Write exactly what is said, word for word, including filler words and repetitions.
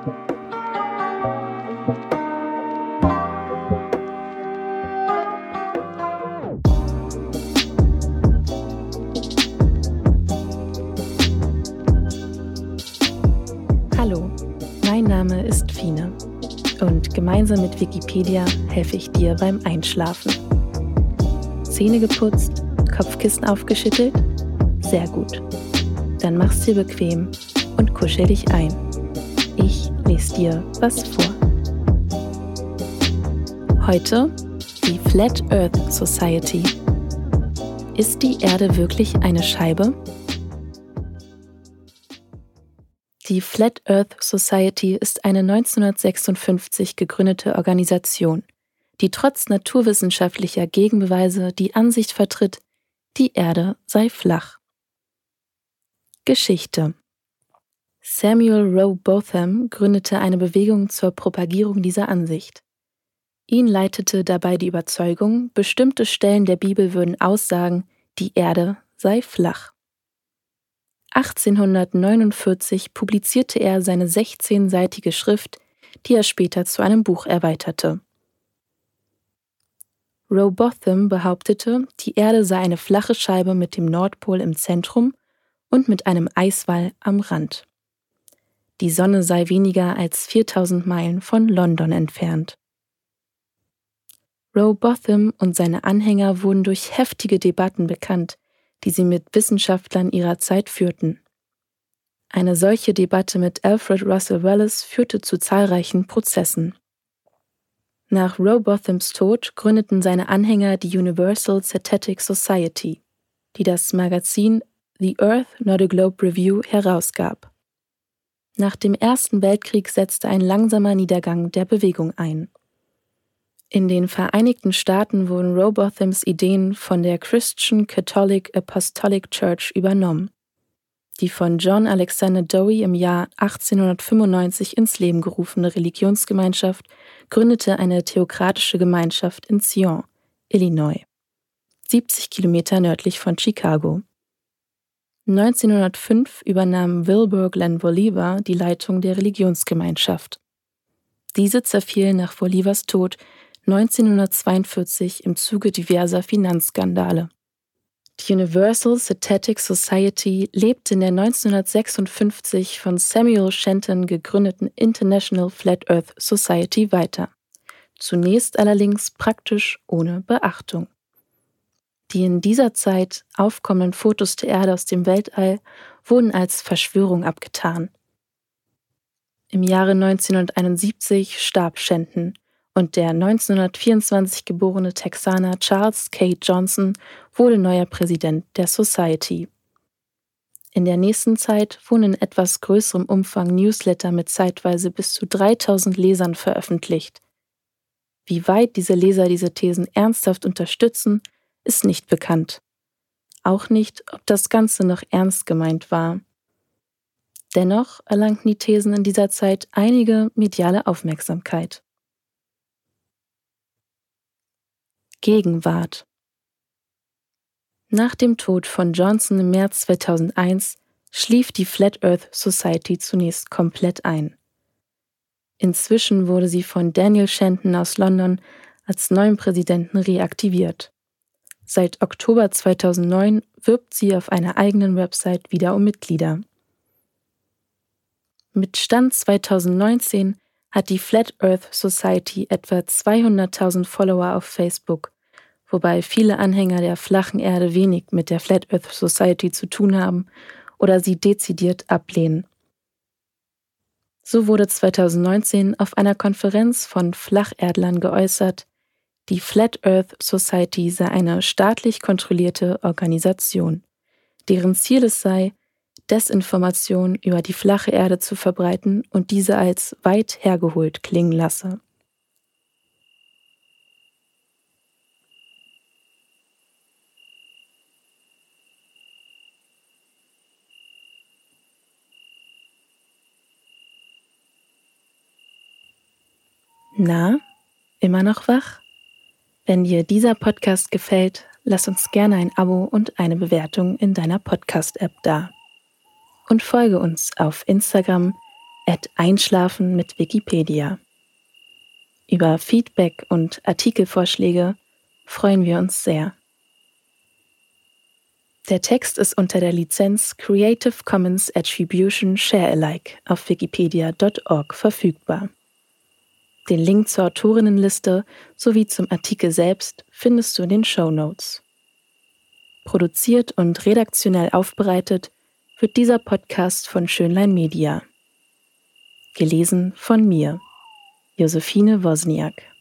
Hallo, mein Name ist Fine und gemeinsam mit Wikipedia helfe ich dir beim Einschlafen. Zähne geputzt, Kopfkissen aufgeschüttelt? Sehr gut. Dann mach's dir bequem und kuschel dich ein. Ich lese dir was vor. Heute die Flat Earth Society. Ist die Erde wirklich eine Scheibe? Die Flat Earth Society ist eine neunzehnhundertsechsundfünfzig gegründete Organisation, die trotz naturwissenschaftlicher Gegenbeweise die Ansicht vertritt, die Erde sei flach. Geschichte: Samuel Rowbotham gründete eine Bewegung zur Propagierung dieser Ansicht. Ihn leitete dabei die Überzeugung, bestimmte Stellen der Bibel würden aussagen, die Erde sei flach. achtzehnhundertneunundvierzig publizierte er seine sechzehnseitige Schrift, die er später zu einem Buch erweiterte. Rowbotham behauptete, die Erde sei eine flache Scheibe mit dem Nordpol im Zentrum und mit einem Eiswall am Rand. Die Sonne sei weniger als viertausend Meilen von London entfernt. Rowbotham und seine Anhänger wurden durch heftige Debatten bekannt, die sie mit Wissenschaftlern ihrer Zeit führten. Eine solche Debatte mit Alfred Russel Wallace führte zu zahlreichen Prozessen. Nach Rowbothams Tod gründeten seine Anhänger die Universal Cetetic Society, die das Magazin The Earth Not a Globe Review herausgab. Nach dem Ersten Weltkrieg setzte ein langsamer Niedergang der Bewegung ein. In den Vereinigten Staaten wurden Rowbothams Ideen von der Christian Catholic Apostolic Church übernommen. Die von John Alexander Dowie im Jahr achtzehnhundertfünfundneunzig ins Leben gerufene Religionsgemeinschaft gründete eine theokratische Gemeinschaft in Zion, Illinois, siebzig Kilometer nördlich von Chicago. neunzehnhundertfünf übernahm Wilbur Glenn Bolivar die Leitung der Religionsgemeinschaft. Diese zerfiel nach Bolivars Tod neunzehnhundertzweiundvierzig im Zuge diverser Finanzskandale. Die Universal Cetetic Society lebte in der neunzehnhundertsechsundfünfzig von Samuel Shenton gegründeten International Flat Earth Society weiter, zunächst allerdings praktisch ohne Beachtung. Die in dieser Zeit aufkommenden Fotos der Erde aus dem Weltall wurden als Verschwörung abgetan. Im Jahre neunzehnhunderteinundsiebzig starb Shenton und der neunzehnhundertvierundzwanzig geborene Texaner Charles K. Johnson wurde neuer Präsident der Society. In der nächsten Zeit wurden in etwas größerem Umfang Newsletter mit zeitweise bis zu dreitausend Lesern veröffentlicht. Wie weit diese Leser diese Thesen ernsthaft unterstützen, ist nicht bekannt. Auch nicht, ob das Ganze noch ernst gemeint war. Dennoch erlangten die Thesen in dieser Zeit einige mediale Aufmerksamkeit. Gegenwart. Nach dem Tod von Johnson im März zweitausendeins schlief die Flat Earth Society zunächst komplett ein. Inzwischen wurde sie von Daniel Shenton aus London als neuen Präsidenten reaktiviert. Seit Oktober zweitausendneun wirbt sie auf einer eigenen Website wieder um Mitglieder. Mit Stand zweitausendneunzehn hat die Flat Earth Society etwa zweihunderttausend Follower auf Facebook, wobei viele Anhänger der flachen Erde wenig mit der Flat Earth Society zu tun haben oder sie dezidiert ablehnen. So wurde zweitausendneunzehn auf einer Konferenz von Flacherdlern geäußert, die Flat Earth Society sei eine staatlich kontrollierte Organisation, deren Ziel es sei, Desinformation über die flache Erde zu verbreiten und diese als weit hergeholt klingen lasse. Na, immer noch wach? Wenn dir dieser Podcast gefällt, lass uns gerne ein Abo und eine Bewertung in deiner Podcast-App da. Und folge uns auf Instagram, at einschlafen mit Wikipedia. Über Feedback und Artikelvorschläge freuen wir uns sehr. Der Text ist unter der Lizenz Creative Commons Attribution Share Alike auf wikipedia punkt org verfügbar. Den Link zur Autorinnenliste sowie zum Artikel selbst findest du in den Shownotes. Produziert und redaktionell aufbereitet wird dieser Podcast von Schönlein Media. Gelesen von mir, Josephine Wozniak.